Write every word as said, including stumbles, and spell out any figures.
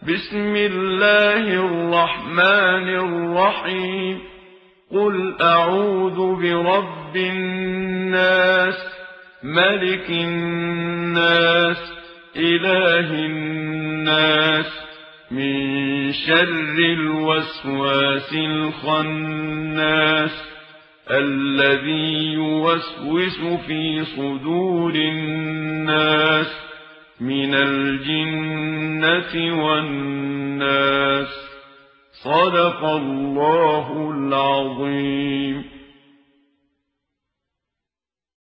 بسم الله الرحمن الرحيم قل أعوذ برب الناس ملك الناس إله الناس من شر الوسواس الخناس الذي يوسوس في صدور الناس من الجنة والناس. صدق الله العظيم.